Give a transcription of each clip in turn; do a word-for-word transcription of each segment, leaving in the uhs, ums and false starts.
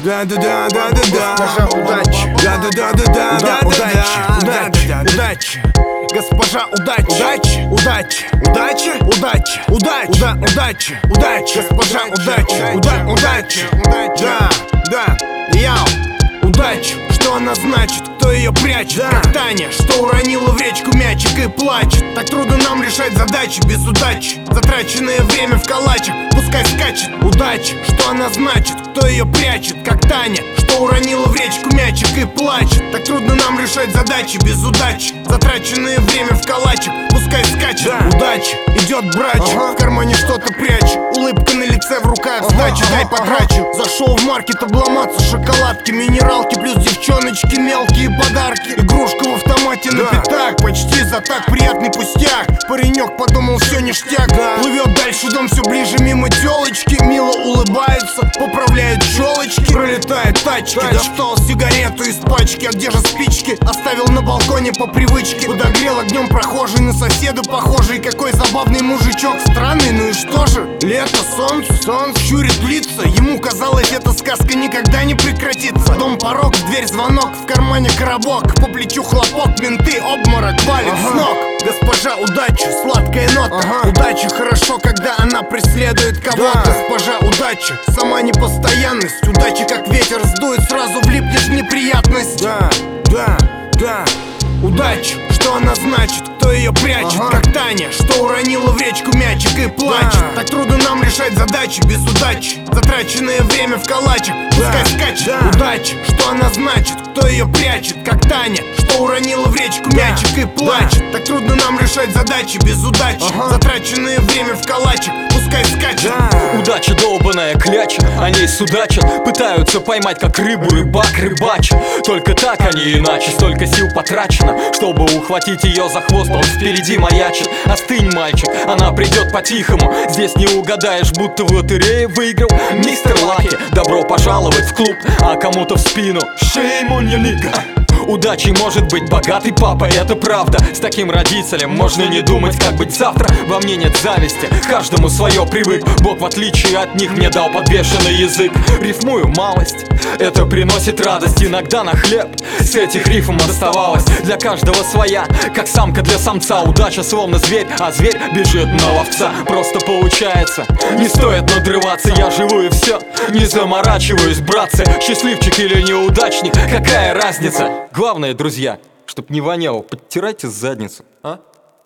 Да, да, да, да, да, да. Госпожа удачи. Да, да, да, да, да, да, Удачи, удачи, удачи. Госпожа удачи. Удачи, Удачи, удачи, удачи, удачи, уда, удачи, удачи, госпожа удачи, уда, удачи, да, да, яу, удачи. что она значит, кто ее прячет, Да. как Таня, что уронила в речку мячик и плачет. Так трудно нам решать задачи без удачи, затраченное время в калачах, пускай скачет. Удачи, что она значит, кто ее прячет, как Таня, что уронила в речку мячик и плачет. Так трудно нам решать задачи без удачи, затраченное время в калачах, пускай скачет. Да. Удача идет брач, Ага. в кармане что-то прячь, улыбка на лице, в руках сдачи, Ага, дай ага, потрачу. Зашел в маркет обломаться, шоколадки, минералки, плюс девчоночки, мелкие подарки. Игрушка в автомате на Да. пятак, почти за так, приятный пустяк. Паренек подумал, все ништяк, Да. плывет дальше, дом все ближе, мимо телочки, мило улыбаются, поправляют челочки. Пролетает тачки, Тачки. достал сигарету из пачки, а где же спички? Оставил на балконе по привычке, подогрел огнем прохожий, на соседа похожий. Какой забавный мужичок, странный, ну и что же? Лето, солнце, солнце щурит лица. Ему казалось, эта сказка никогда не прекратится. Дом, порог, в дверь звонок, в кармане коробок, по плечу хлопок, менты, обморок, валит Ага. с ног. Госпожа удачи, сладкая нота. Ага. Удача хорошо, когда она преследует кого-то. Да. Госпожа удача, сама непостоянность. Удача как ветер сдует, сразу влипнешь в неприятность. Да, да, да. Удача, что она значит, кто ее прячет, Ага. как Таня, что уронила в речку мячик и плачет. Да. Так трудно нам решать задачи без удачи, затраченное время в калачах, пускай скачет. Да. Удача, что она значит, кто ее прячет, как Таня, что уронила в речку Да. мячик и плачет. Так трудно нам решать задачи без удачи, Ага. затраченное время в калачах, пускай скачет. Да. Удача долбаная кляча, о ней судачат, пытаются поймать как рыбу рыбак рыбачит. Только так, а не иначе, столько сил потрачено, чтобы ухватить ее за хвост, он впереди маячит. Остынь, мальчик, она придет по-тихому, здесь не угадаешь, будто в лотерее выиграл мистер Лаки. Добро пожаловать в клуб, а кому-то в спину shame on your nigga. Удачей может быть богатый папа, это правда. С таким родителем можно не думать, как быть завтра. Во мне нет зависти, каждому свое привык. Бог, в отличие от них, мне дал подвешенный язык. Рифмую малость, это приносит радость. Иногда на хлеб с этих рифм оставалось. Для каждого своя, как самка для самца. Удача словно зверь, а зверь бежит на ловца. Просто получается, не стоит надрываться. Я живу и все, не заморачиваюсь, братцы. Счастливчик или неудачник, какая разница? Главное, друзья, чтоб не воняло, подтирайте задницу, а?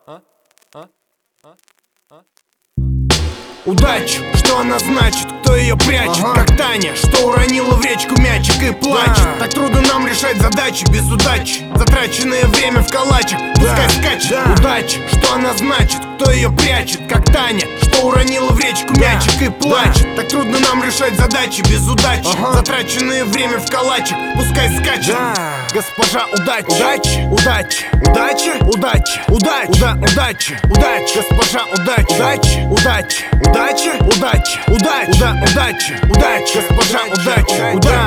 Удача, что она значит, кто ее прячет, Ага. как Таня, что уронила в речку мячик и плачет. Да. Так трудно нам решать задачи без удачи, затраченное время в калачах, пускай Да. скачет. Да. Удача, что она значит, кто ее прячет, как Таня, что уронила в речку Да. мячик и плачет. Так трудно нам решать задачи без удачи, Ага. затраченное время в калачах, пускай скачет. Да. Госпожа удачи, Удачи. удачи, Удачи, удачи, удачи, уда, удачи, удачи, госпожа удачи, Удачи. удачи, удачи, удачи, удачи, уда, удачи, удачи, госпожа удачи, удачи.